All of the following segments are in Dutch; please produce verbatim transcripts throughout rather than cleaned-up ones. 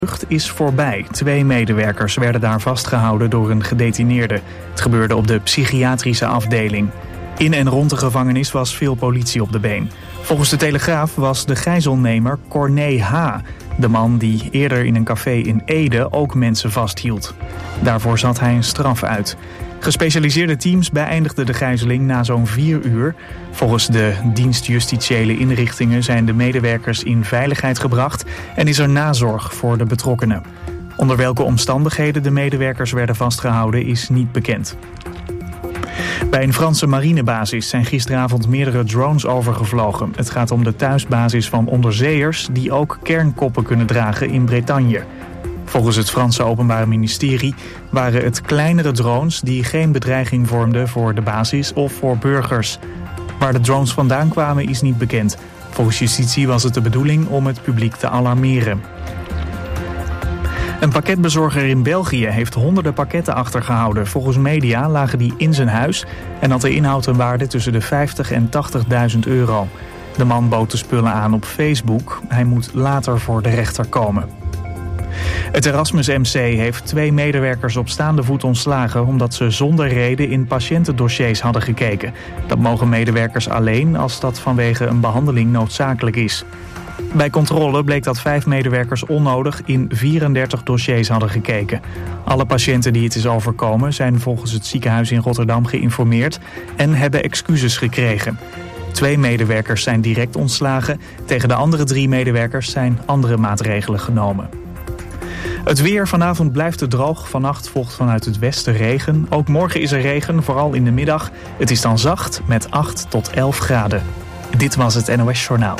vlucht is voorbij. Twee medewerkers werden daar vastgehouden door een gedetineerde. Het gebeurde op de psychiatrische afdeling. In en rond de gevangenis was veel politie op de been. Volgens de Telegraaf was de gijzelnemer Corné H., de man die eerder in een café in Ede ook mensen vasthield. Daarvoor zat hij een straf uit. Gespecialiseerde teams beëindigden de gijzeling na zo'n vier uur. Volgens de dienst justitiële inrichtingen zijn de medewerkers in veiligheid gebracht en is er nazorg voor de betrokkenen. Onder welke omstandigheden de medewerkers werden vastgehouden is niet bekend. Bij een Franse marinebasis zijn gisteravond meerdere drones overgevlogen. Het gaat om de thuisbasis van onderzeeërs die ook kernkoppen kunnen dragen in Bretagne. Volgens het Franse Openbaar Ministerie waren het kleinere drones die geen bedreiging vormden voor de basis of voor burgers. Waar de drones vandaan kwamen is niet bekend. Volgens justitie was het de bedoeling om het publiek te alarmeren. Een pakketbezorger in België heeft honderden pakketten achtergehouden. Volgens media lagen die in zijn huis en had de inhoud een waarde tussen de vijftig en tachtigduizend euro. De man bood de spullen aan op Facebook. Hij moet later voor de rechter komen. Het Erasmus M C heeft twee medewerkers op staande voet ontslagen omdat ze zonder reden in patiëntendossiers hadden gekeken. Dat mogen medewerkers alleen als dat vanwege een behandeling noodzakelijk is. Bij controle bleek dat vijf medewerkers onnodig in vierendertig dossiers hadden gekeken. Alle patiënten die het is overkomen zijn volgens het ziekenhuis in Rotterdam geïnformeerd en hebben excuses gekregen. Twee medewerkers zijn direct ontslagen. Tegen de andere drie medewerkers zijn andere maatregelen genomen. Het weer. Vanavond blijft het droog. Vannacht volgt vanuit het westen regen. Ook morgen is er regen, vooral in de middag. Het is dan zacht met acht tot elf graden. Dit was het N O S Journaal.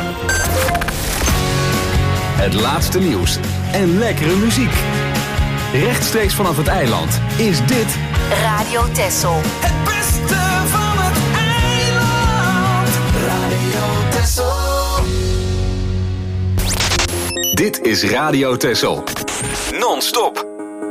Het laatste nieuws en lekkere muziek. Rechtstreeks vanaf het eiland is dit Radio Texel. Het beste van het eiland. Radio Texel. Dit is Radio Texel. Non-stop.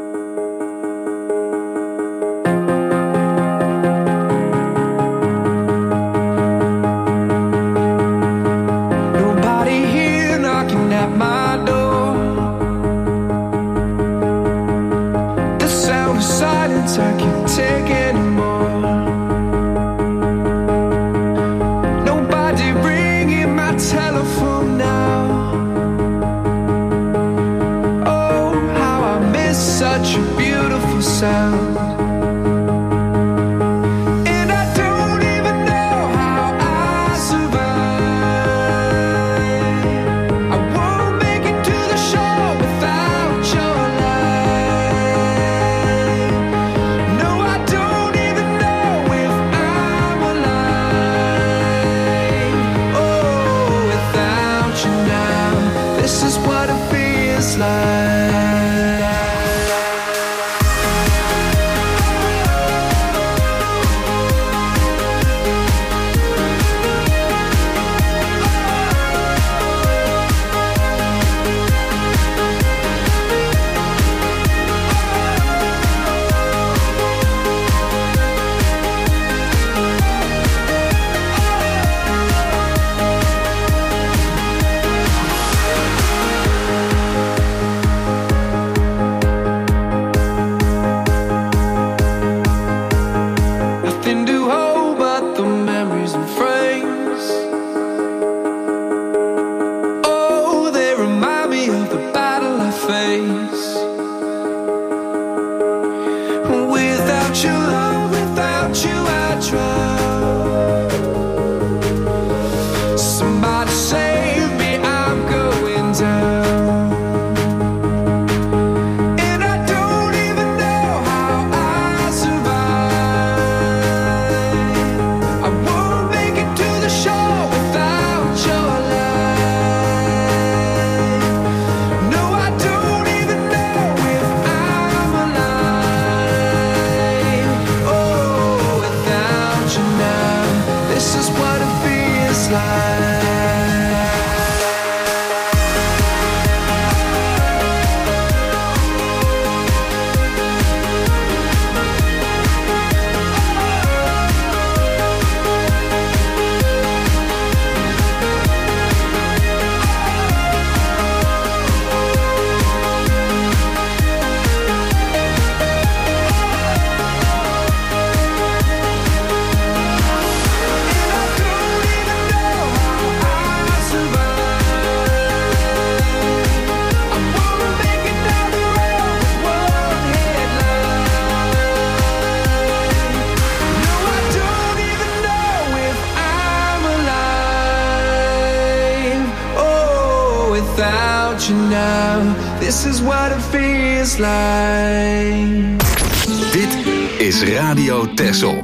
I can't take anymore. Nobody ringing my telephone now. Oh, how I miss such a beautiful sound. without you now. This is what it feels like. Dit is Radio Texel.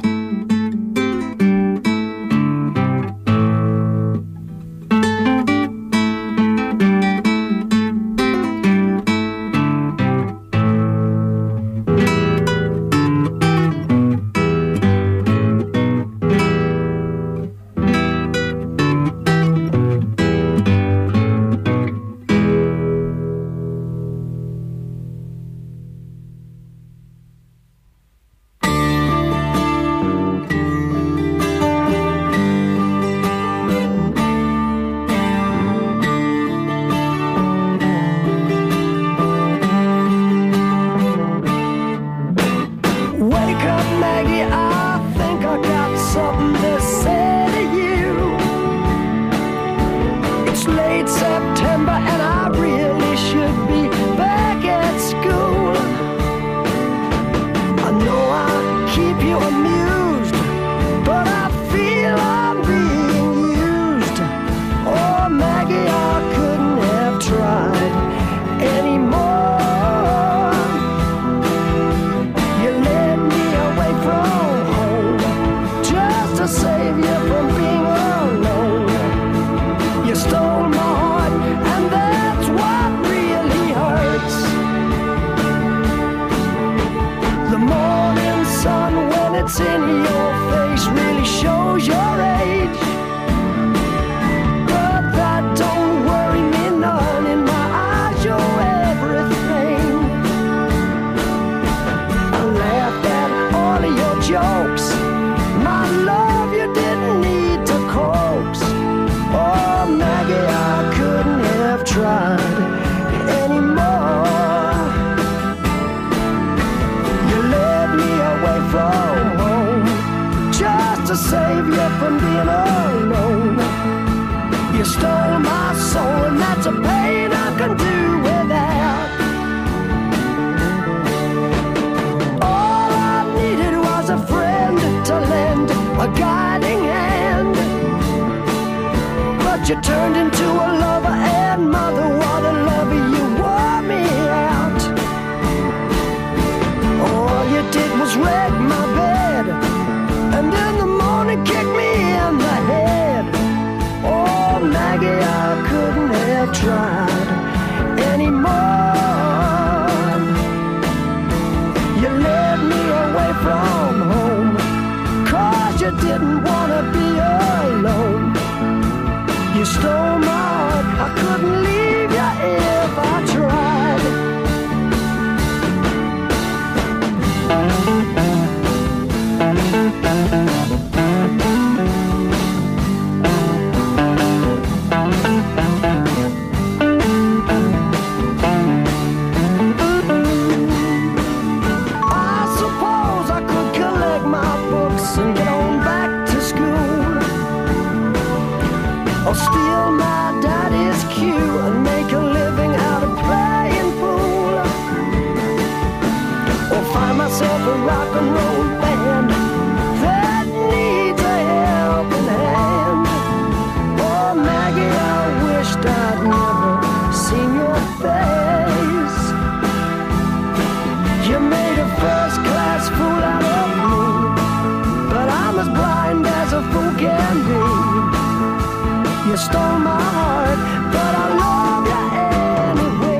You turned into a lover and mother. What a lover, you wore me out. All you did was wreck my bed, and in the morning kick me in the head. Oh, Maggie, I couldn't have tried anymore. You led me away from home, 'cause you didn't want to be alone. You stole my heart, I couldn't leave you if I tried. I suppose I could collect my books and get on back to school, or steal my daddy's cue and make a living out of playing pool, or find myself a rock and roll band that needs a helping hand. Oh, Maggie, I wished I'd never seen your face. You made a first-class fool out of me, but I'm as blind as a fool can be. You stole my heart, but I love you anyway.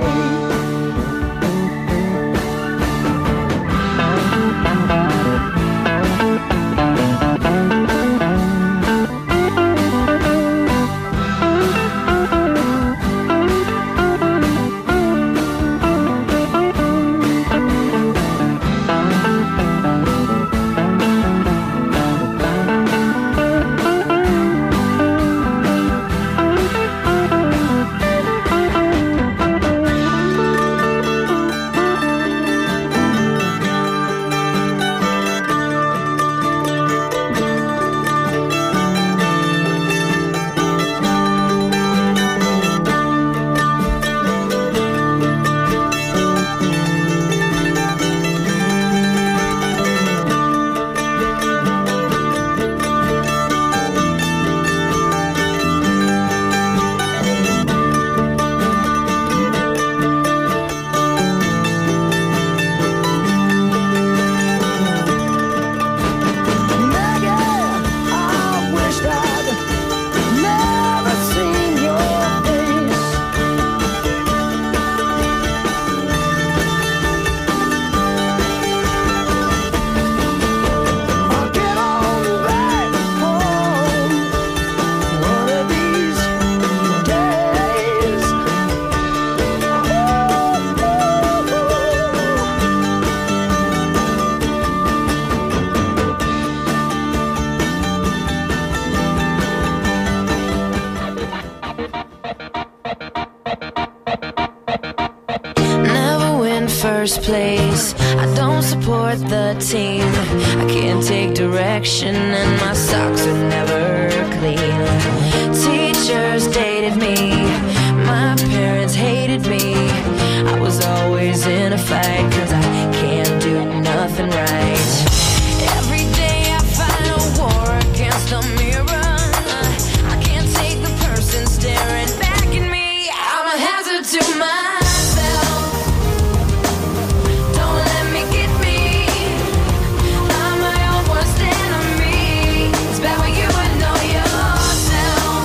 in first place. I don't support the team. I can't take direction and my socks are never clean. Teachers dated me, my parents hated me. I was always in a fight, cause I can't do nothing right. Every day I fight a war against the mirror. I can't take the person staring back at me. I'm a hazard to myself. Don't let me get me. I'm my own worst enemy. It's bad when you would know yourself.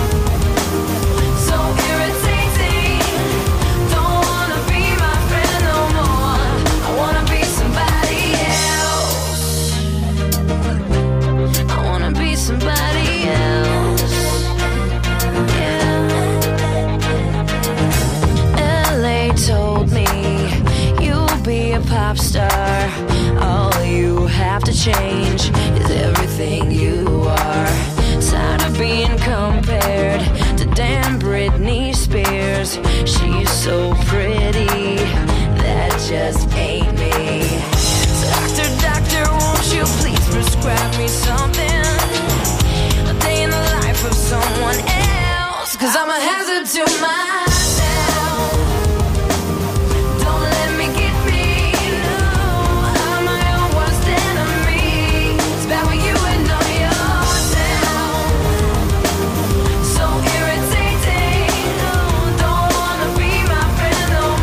So irritating. Don't wanna be my friend no more. I wanna be somebody else. I wanna be somebody else. Yeah. L A told me you'll be a pop star. All you have to change is everything you are. Tired of being compared to damn Britney Spears. She's so pretty, that just ain't me. So doctor, doctor, won't you please prescribe me something? A day in the life of someone else. Cause I'm a hazard to myself. Don't let me get me. No, I'm my own worst enemy. It's bad when you would know yourself. So irritating. No, don't wanna be my friend no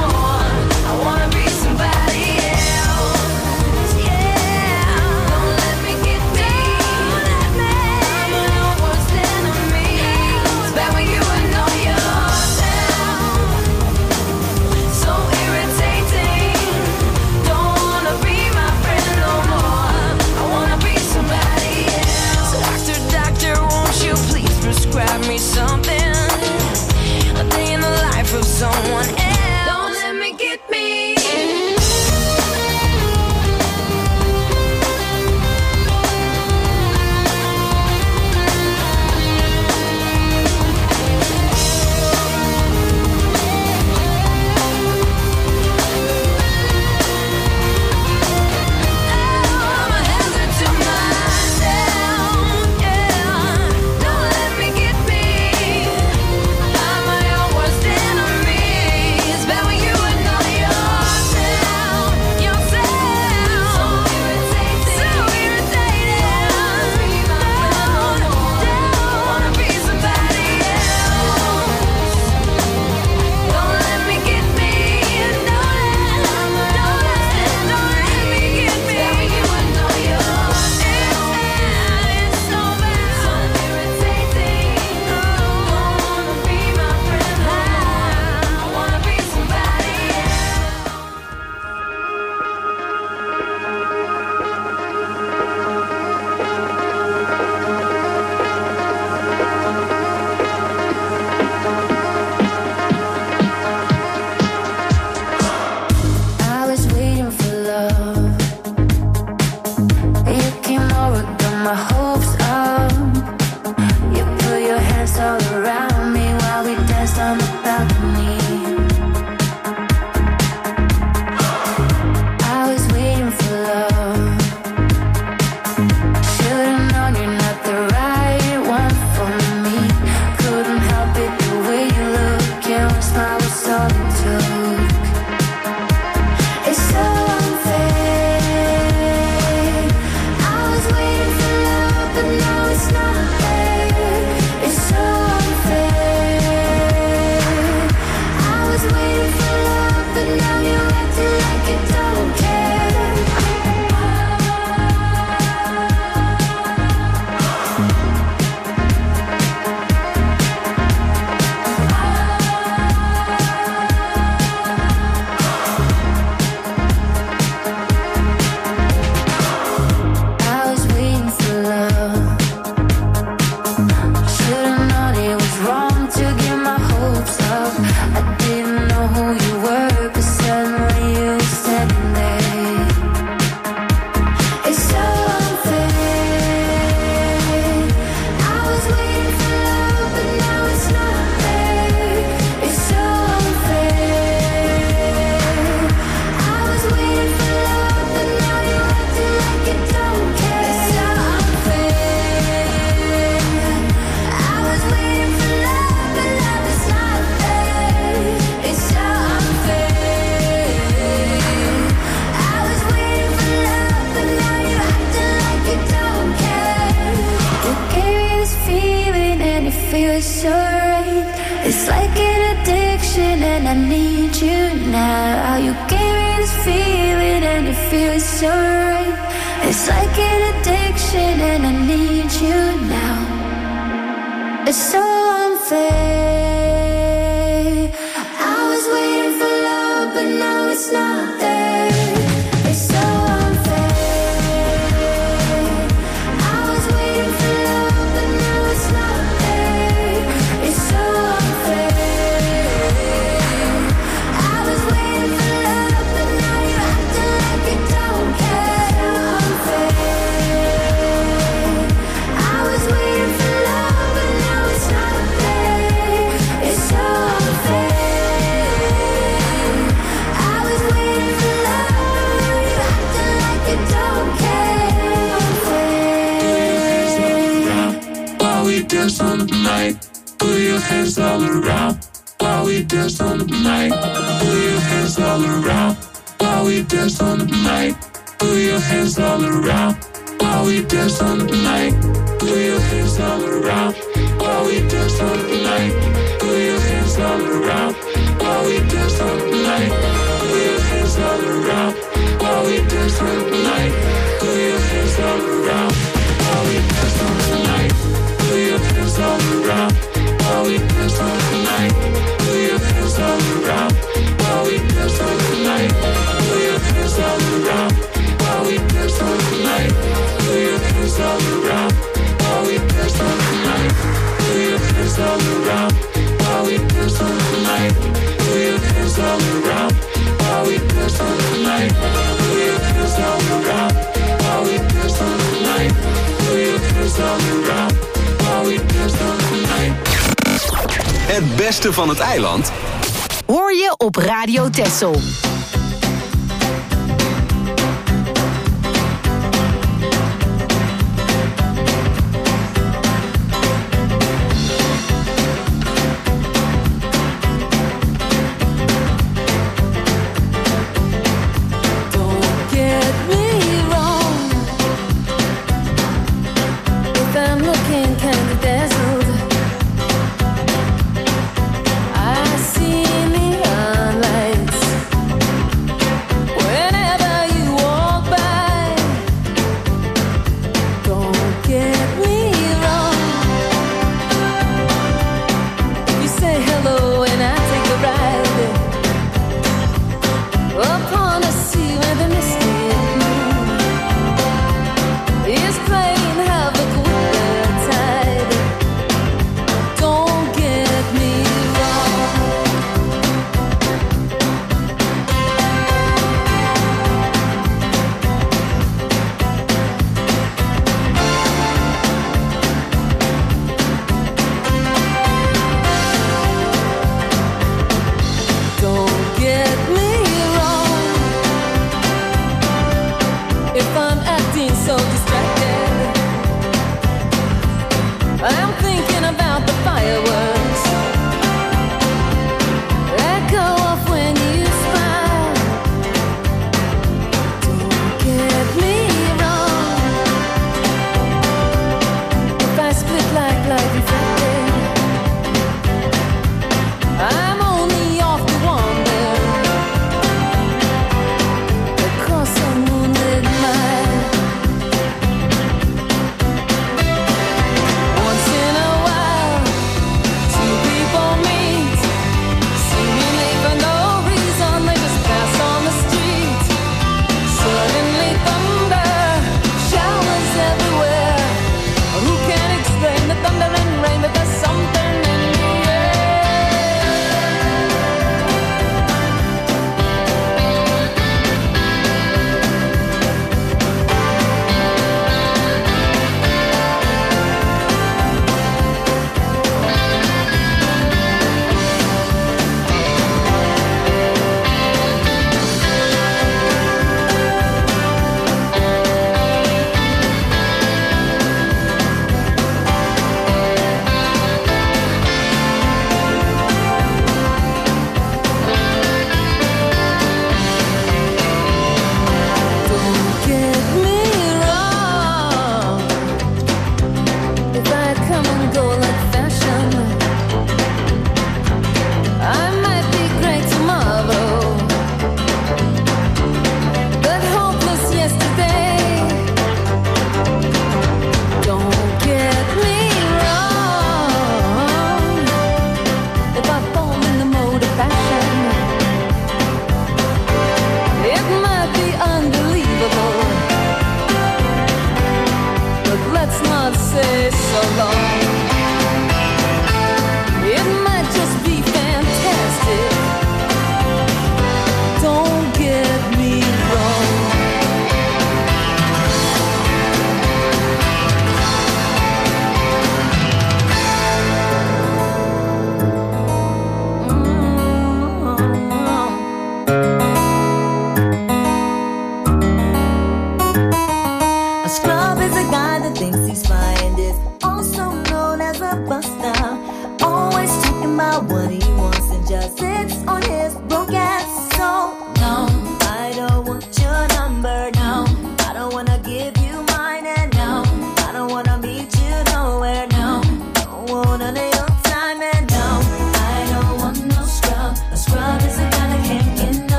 feels so right. It's like an addiction and I need you now. It's so unfair. I was waiting for love, but now it's not there. It's so unfair. I was waiting for love, but now it's not there. It's so unfair. I was waiting for love, but now you're acting like you don't care. Unfair. I was waiting for love, but now it's not there. It's so unfair. I was waiting for love, but now you're acting like you don't care. Unfair. While we dance on the night, put your hands all around. While we dance on the night, put your hands all around. While we dance on the night, put your hands all around. While we dance on the night, put your hands all around. While we dance on the night, put your hands all around. While we dance on the night, put your hands all around. While we dance on the night, put your hands all around. While we dance on the night, put your hands all around. While we dance on the night, put your hands all around. While we dance on the night, put your hands all around. While we dance on the night, put your hands all around. While we dance on the night, put your hands all around. While we dance on the night, put your hands all around. While we dance on the night, put your hands all around. While we dance on the night, put your hands all around. While we dance on the night. Het beste van het eiland hoor je op Radio Texel. I see neon lights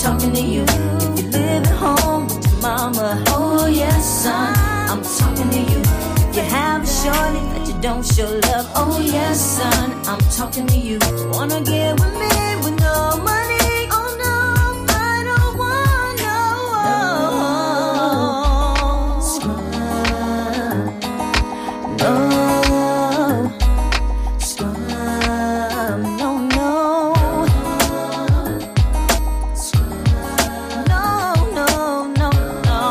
talking to you. If you live at home with your mama, oh yes, son, I'm talking to you. If you have a shorty that you don't show love, oh yes, son, I'm talking to you. Wanna get with me with no money? Oh no, I don't want no scrub. No scrub. No, no. Scrub. No, no, no, no.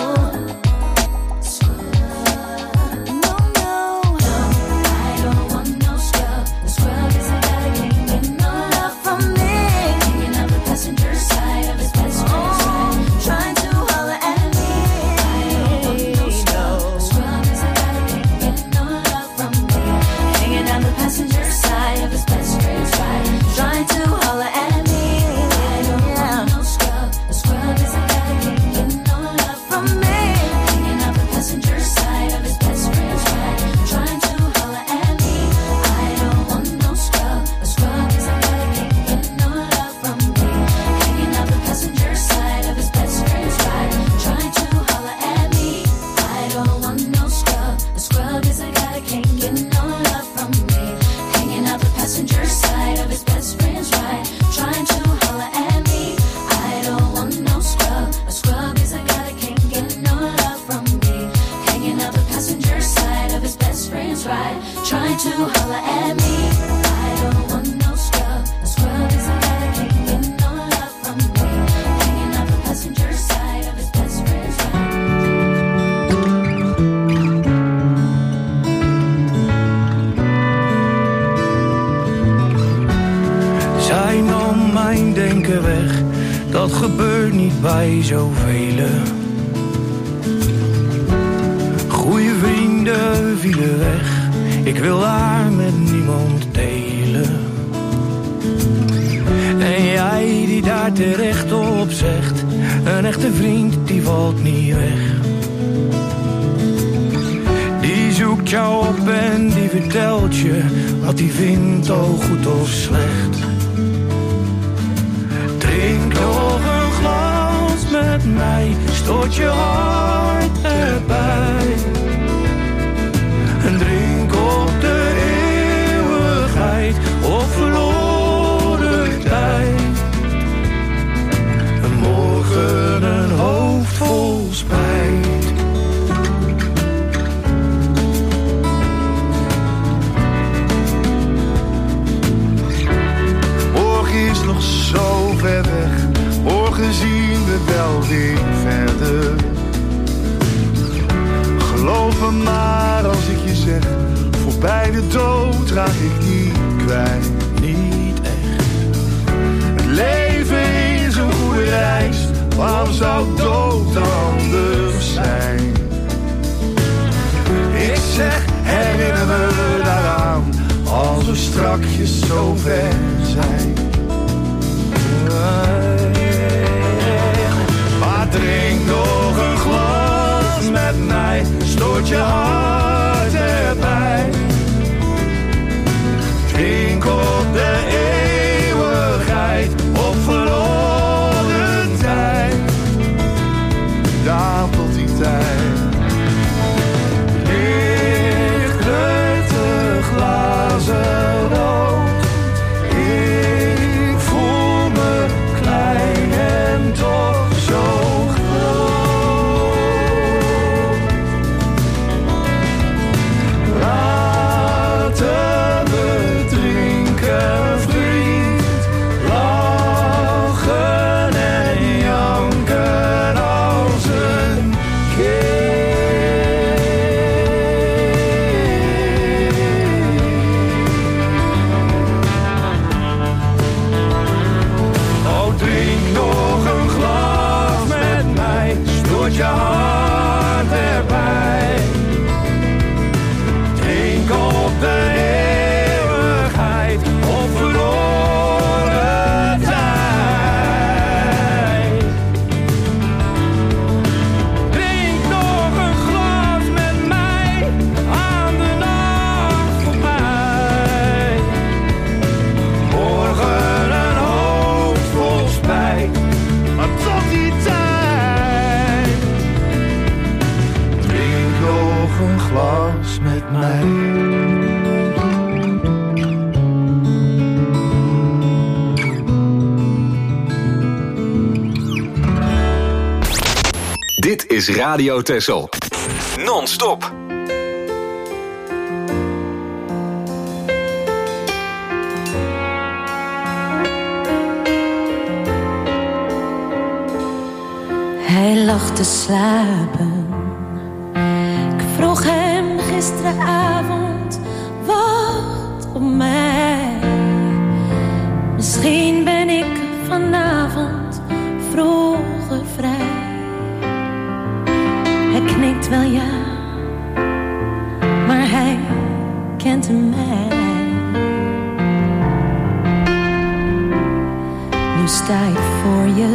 Scrub. No, no. No, I don't want no scrub. The scrub is a guy that can't get no love from me. Hanging out the passenger side of his best friend's ride, trying to holler at me. I don't want no scrub. The scrub is a guy that can't get no love from me. Hanging out the passenger side of his best friend's ride, trying to holler at me. I don't want no scrub. The scrub is a guy that can't get no love from me. Hanging out the passenger side of his best friend's ride, trying to holler at me. I don't want no scrub. The scrub is a guy that can't get no love from me. Hanging out the passenger side of his best friend's ride, trying to holler at me. I don't want no scrub. The scrub is a guy that can't get no love from me. Hanging out the passenger side of his best friend's ride, trying to holler at me. I don't want no scrub. A scrub is a guy that can't get no love from me. Hanging out the passenger side of his best friend's ride, trying to holler at me. I don't want no scrub. A scrub is a guy that can't get no love from me. Hanging out the passenger side of his best friend's ride. Zij nam mijn denken weg, dat gebeurt niet bij zoveel. Goeie vrienden vielen weg, ik wil haar met niemand delen. En jij die daar terecht op zegt, een echte vriend die valt niet weg. Die zoekt jou op en die vertelt je wat hij vindt, al goed of slecht. Drink nog een glas met mij, stoot je hart erbij. En drink op de eeuwigheid of verloren tijd. En morgen een hoofd vol spijt. Morgen is nog zo ver weg, morgen zien we wel weer verder. Geloof me maar als ik je zeg, voorbij de dood raak ik niet kwijt. Niet echt. Het leven is een goede reis, waarom zou dood anders zijn? Ik zeg, herinner me daaraan, als we strakjes zo ver zijn. Maar drink nog een glas met mij, stoot je hart erbij. Drink op de eeuwigheid of verloren tijd. Daar tot die tijd. Licht uit de glazen rood. Ik Dit is Radio Texel. Non-stop. Hij lag te slapen. Ik vroeg hem gisteravond, wacht op mij. Misschien ben ik vanavond vroeger vrij. Hij knikt wel ja, maar hij kent mij. Nu sta ik voor je.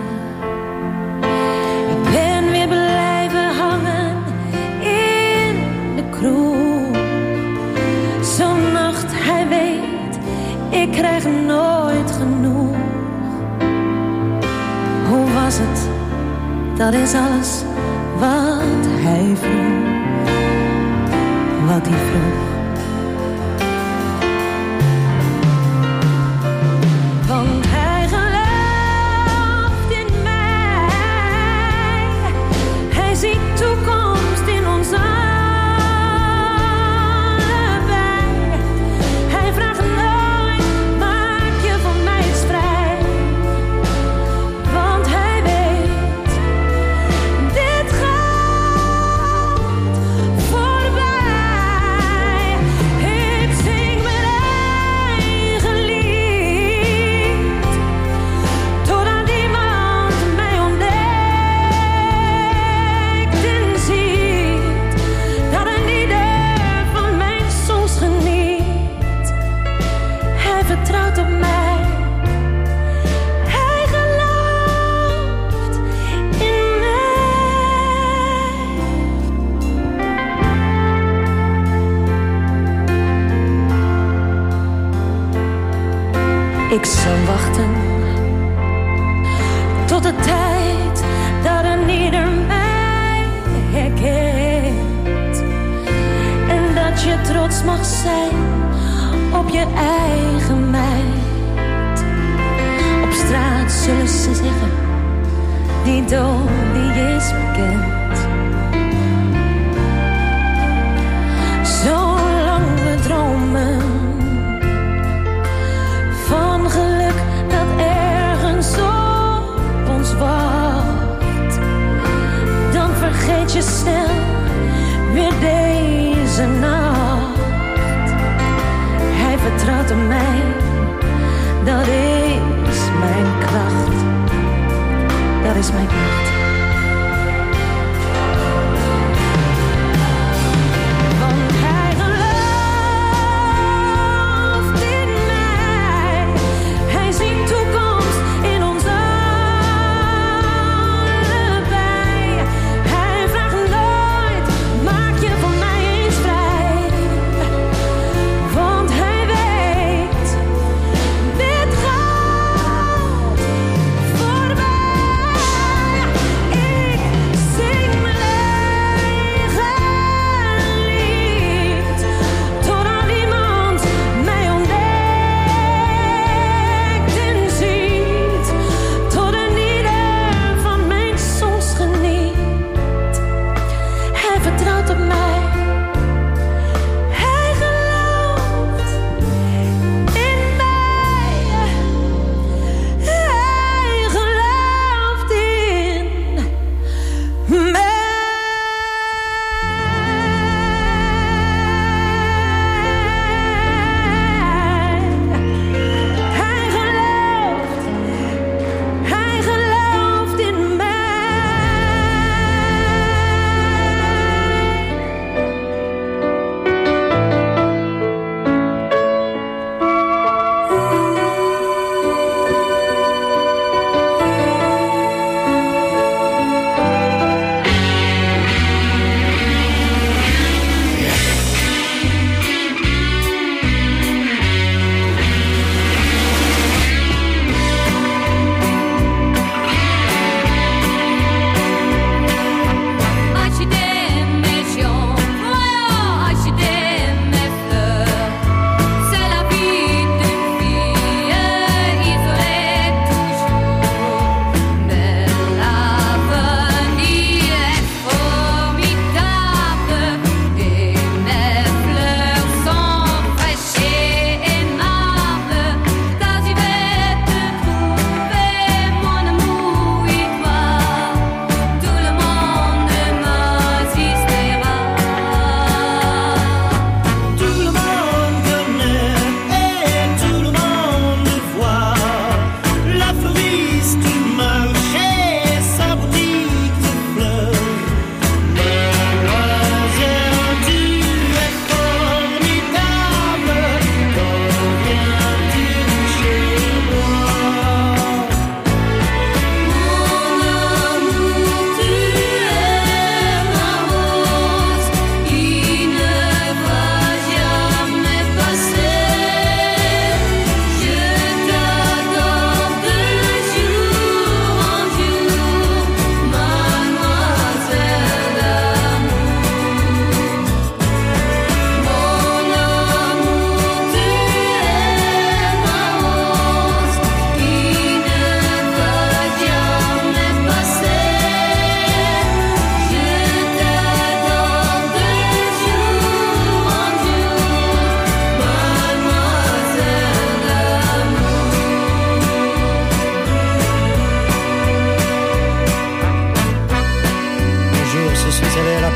Ik ben weer blijven hangen in de kroeg. Zo'n nacht, hij weet, ik krijg nooit genoeg. Hoe was het? Dat is alles wat hij vroeg. Wat hij vroeg. Want hij gelooft in mij. Hij ziet toekomst in ons allebei. Hij vraagt nooit, maak je van mij eens vrij. Want hij weet, dit gaat voorbij. Ik zing mijn eigen lied, totdat iemand mij ontdekt en ziet dat een ieder van mijn songs geniet. Hij vertrouwt op mij. Hij gelooft in mij. Ik zal wachten tot de tijd dat een ieder mij herkent. En dat je trots mag zijn op je eigen meid. Op straat zullen ze zeggen, die dood die is bekend. Zolang we dromen van geluk dat ergens op ons wacht, dan vergeet je snel weer deze nacht. Hij vertrouwt op mij, dat is mijn kracht. Dat is mijn kracht. Want hij gelooft in mij. Hij ziet toekomst in ons allebei. Hij vraagt nooit, maak je van mij eens vrij. Want hij weet, dit gaat voorbij.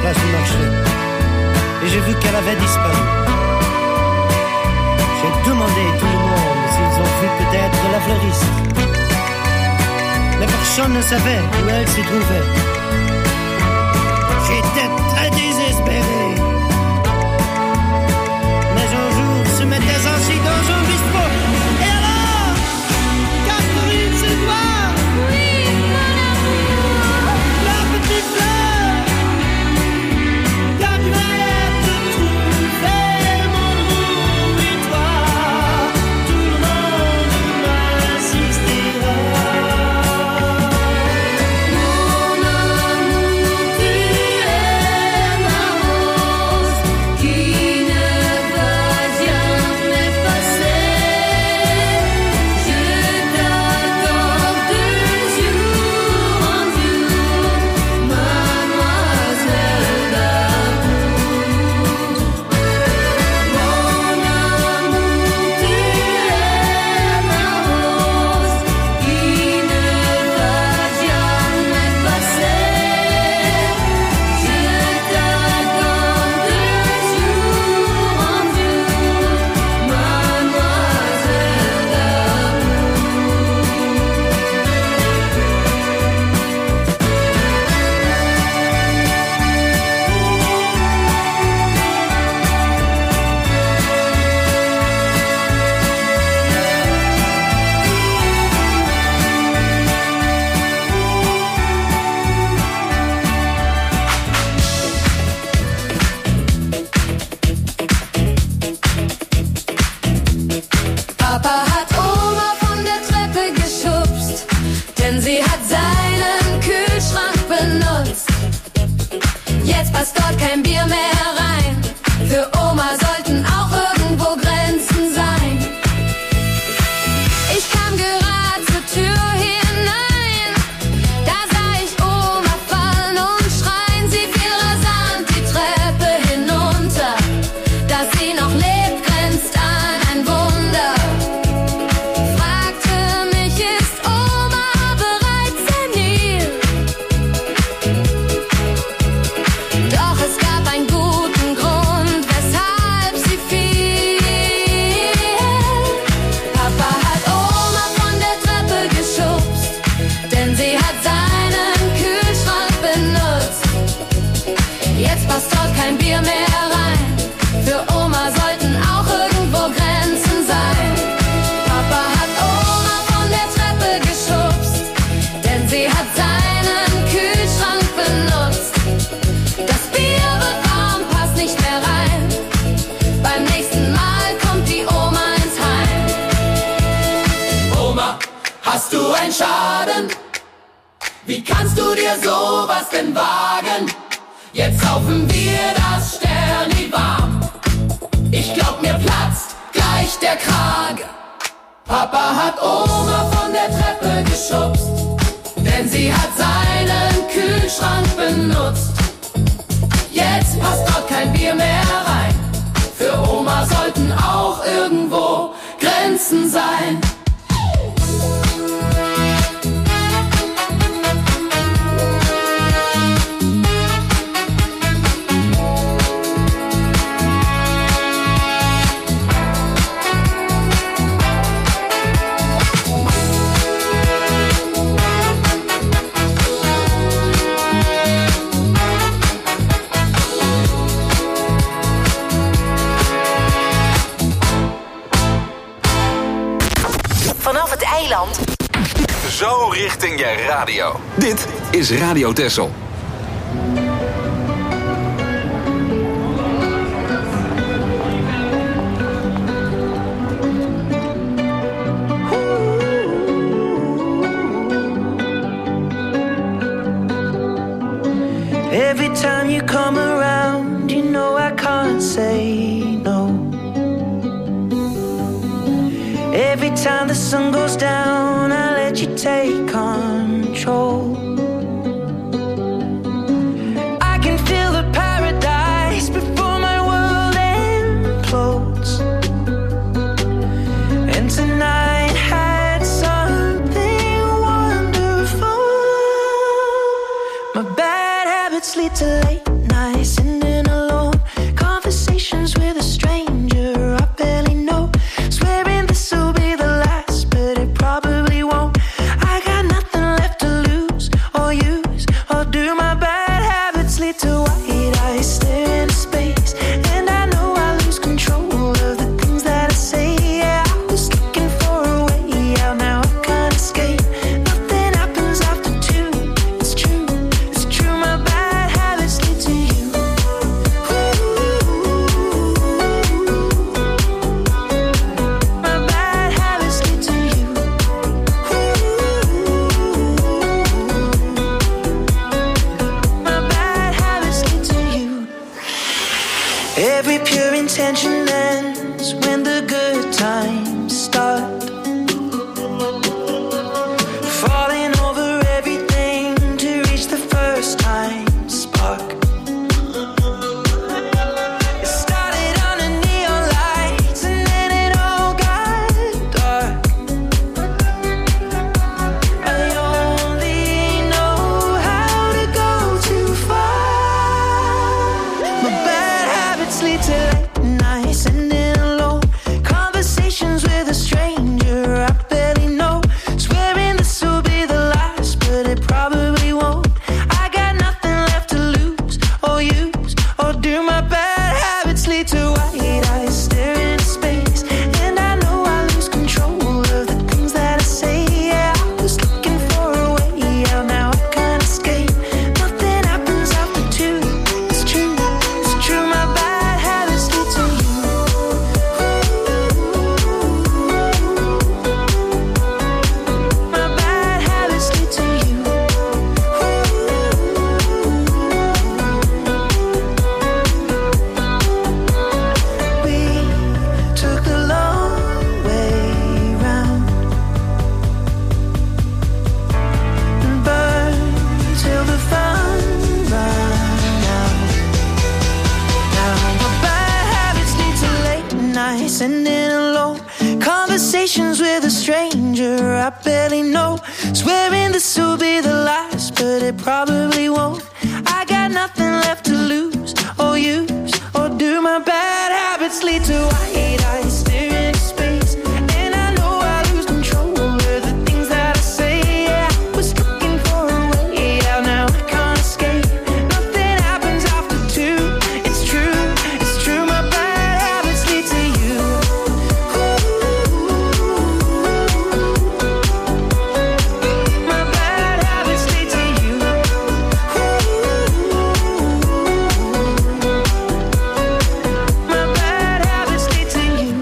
place du marché. Et j'ai vu qu'elle avait disparu. J'ai demandé à tout le monde s'ils ont vu peut-être la fleuriste. Mais personne ne savait où elle se trouvait. J'étais très désespéré. Mais un jour, se mettait assis dans un bistrot. Et alors, Catherine, c'est toi? Oui, mon amour. La petite fleur. La prière te trouver, mon amour, et toi. Tout le monde m'assistera. Mon amour, tu es ma rose qui ne va jamais passer. Je t'attends de jour en jour, mademoiselle d'amour. Mon amour, tu es ma rose qui ne va jamais passer. Je t'attends de jour en jour, mademoiselle Papa hat Oma von der Treppe geschubst, denn sie hat seinen Kühlschrank benutzt. Jetzt passt dort kein Bier mehr rein. Für Oma sollten auch irgendwo Grenzen sein. Ich kam gerade zur Tür hinein, da sah ich Oma fallen und schreien. Sie fiel rasant die Treppe hinunter. Dass sie noch lebt, grenzt an ein Wunder. Fragte mich, ist Oma bereits senil? Doch es gab einen guten Grund, weshalb sie fiel. Papa hat Oma von der Treppe geschubst, denn sie hat seinen Kühlschrank benutzt. Jetzt passt dort kein Bier mehr rein. Für Oma sollten auch irgendwo Grenzen sein. Papa hat Oma von der Treppe geschubst, denn sie hat seinen Kühlschrank benutzt. Das Bier wird warm, passt nicht mehr rein. Beim nächsten Mal kommt die Oma ins Heim. Oma, hast du einen Schaden? Wie kannst du dir sowas denn wagen? Jetzt saufen wir das Sterni warm. Ich glaub, mir platzt gleich der Kragen. Papa hat Oma von der Treppe geschubst, denn sie hat seinen Kühlschrank benutzt. Jetzt passt dort kein Bier mehr rein. Für Oma sollten auch irgendwo Grenzen sein. Vanaf het eiland. Zo richting je radio. Dit is Radio Texel. Every time you come around, you know I can't say no. Every time the sun goes down, I let you take control. I can feel the paradise before my world implodes. And tonight had something wonderful. My bad habits lead to late nights. future, I barely know. Swearing this will be the last, but it probably won't. I got nothing left to lose or use, or do my bad habits lead to white eyes staring into space? And I know I lose control over the things that I say. Yeah, I was looking for a way out, now I can't escape. Nothing happens after two. It's true, it's true. My bad habits lead to you. My bad habits lead to you. My bad habits lead to you.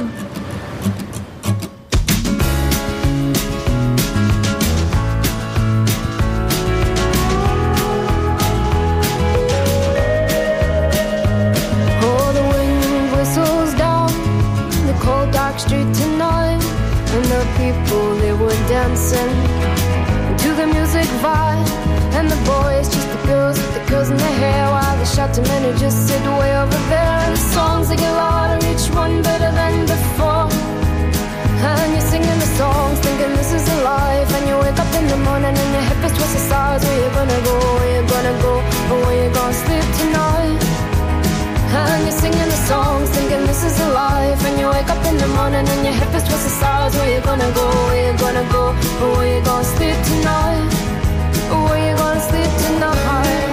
Oh, the wind whistles down the cold dark street tonight, and the people, they were dancing to the music vibe, and the boys just the girls with the girls in their hair, while the shouting men who just sit way over there. And the songs they get louder, each one better than before, and you're singing the songs thinking this is a life, and you wake up in the morning and your hip is twisted sides. Where you gonna go, where you gonna go, or where you gonna sleep tonight? And you're singing the songs thinking this is a life, and you wake up in the morning and your hip is twisted sides. Where you gonna go, where you gonna go, or where you gonna sleep tonight? Or where you gonna sleep tonight?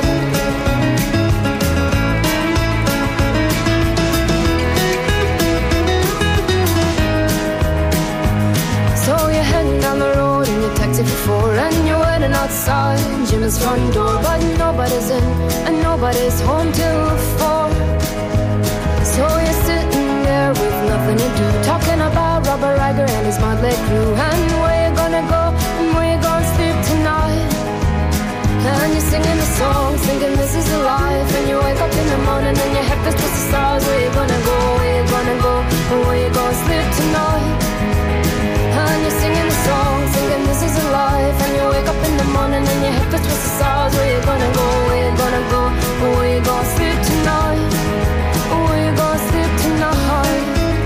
So you're heading down the road in your taxi for four, and you're waiting outside Jim's front door, but nobody's in and nobody's home till four. So you're sitting there with nothing to do, talking about Robert Riger and his motley crew, and where you gonna go and where you gonna sleep tonight? And you're singing the songs thinking this is a life, and you wake up in the morning and your head is twisted stars. Where you gonna go, where you gonna go, and where you gonna sleep tonight? And you're singing the songs thinking this is a life, and you wake up in the morning and your hip is twisted stars. Where you gonna go, where you gonna go, or where you gonna sleep tonight? Or where you gonna sleep tonight?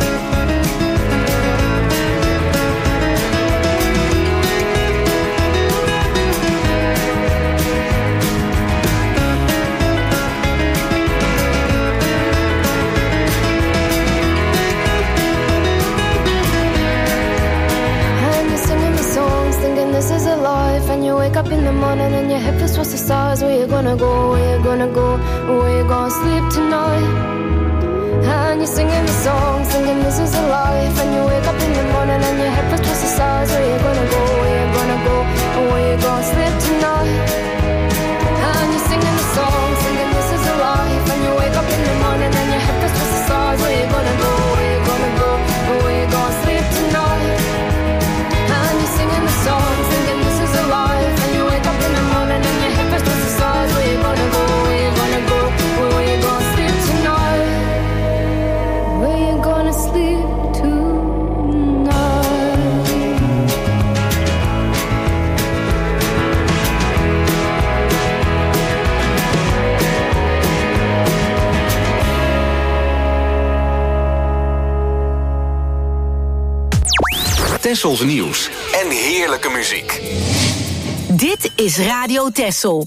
This is a life, and you wake up in the morning and your hip is twisted stars. Where you gonna go, where you gonna go, where you gonna sleep tonight? And you're singing the songs thinking this is a life, and you wake up in the morning and your hip is twisted stars. Where you gonna go, where you gonna go, where you gonna sleep tonight? And you're singing the songs thinking this is a life, and you wake up in the morning and your hip is twisted stars. Where you gonna go, where you gonna go, where you gonna sleep tonight? And you're singing the songs thinking this is a life, and you wake up in the morning and your hip is twisted stars. Where you gonna go, where you gonna go, where you gonna sleep tonight? Where you gonna sleep Tessels nieuws en heerlijke muziek. Dit is Radio Tessel.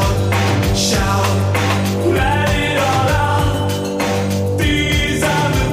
Shout, let it all out. These are the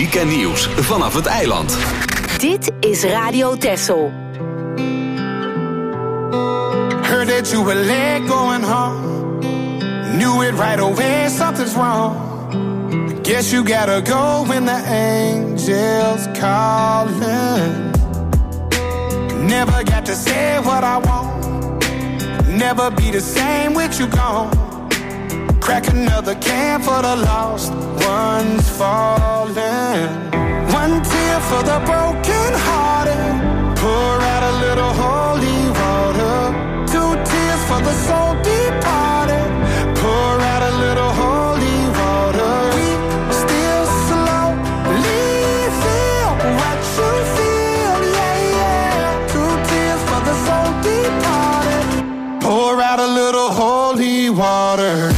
muziek en nieuws vanaf het eiland. Dit is Radio Texel. Heard that you were late going home. Knew it right away, something's wrong. Guess you gotta go when the angels calling. Never got to say what I want. Never be the same with you gone. Crack another can for the lost ones falling. One tear for the broken hearted. Pour out a little holy water. Two tears for the soul departed. Pour out a little holy water. We still slowly feel what you feel, yeah, yeah. Two tears for the soul departed. Pour out a little holy water.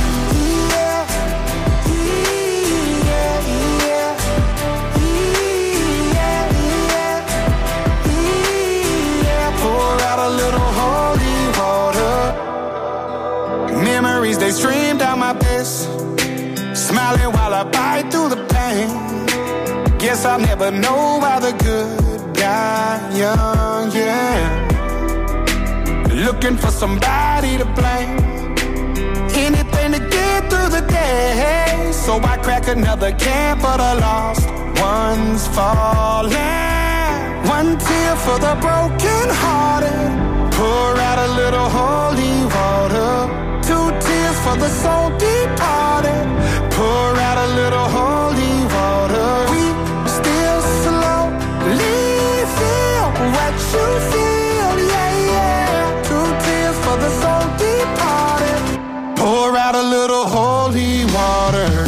They stream down my face, smiling while I bite through the pain. Guess I'll never know why the good die young, yeah. Looking for somebody to blame, anything to get through the day. So I crack another can for the lost ones falling. One tear for the broken hearted. Pour out a little holy water. Two tears for the soul departed. Pour out a little holy water. We still slowly feel what you feel, yeah, yeah. Two tears for the soul departed. Pour out a little holy water.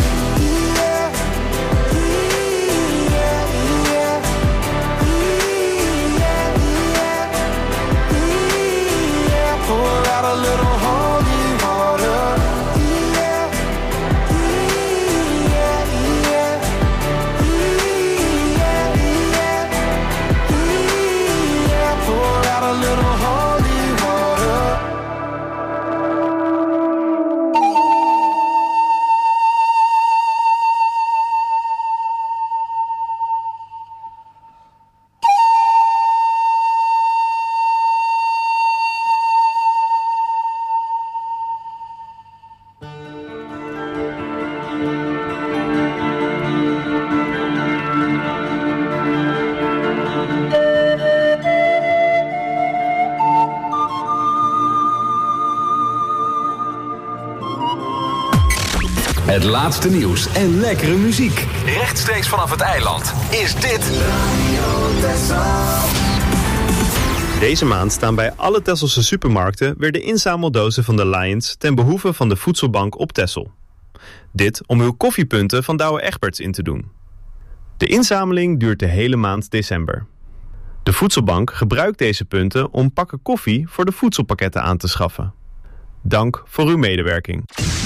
Pour out a little Het laatste nieuws en lekkere muziek. Rechtstreeks vanaf het eiland is dit Radio Texel. Deze maand staan bij alle Tesselse supermarkten weer de inzameldozen van de Lions ten behoeve van de Voedselbank op Texel. Dit om uw koffiepunten van Douwe Egberts in te doen. De inzameling duurt de hele maand december. De Voedselbank gebruikt deze punten om pakken koffie voor de voedselpakketten aan te schaffen. Dank voor uw medewerking.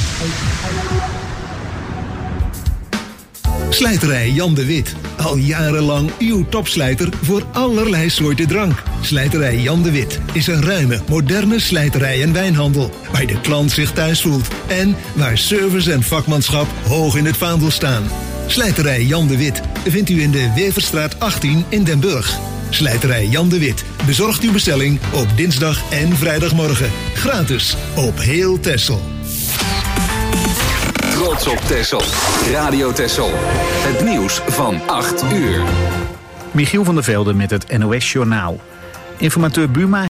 Slijterij Jan de Wit. Al jarenlang uw topslijter voor allerlei soorten drank. Slijterij Jan de Wit is een ruime, moderne slijterij en wijnhandel. Waar de klant zich thuis voelt. En waar service en vakmanschap hoog in het vaandel staan. Slijterij Jan de Wit vindt u in de Weverstraat achttien in Den Burg. Slijterij Jan de Wit bezorgt uw bestelling op dinsdag en vrijdagmorgen. Gratis op heel Texel. Trots op Texel. Radio Texel. Het nieuws van acht uur. Michiel van der Velde met het N O S Journaal. Informateur Buma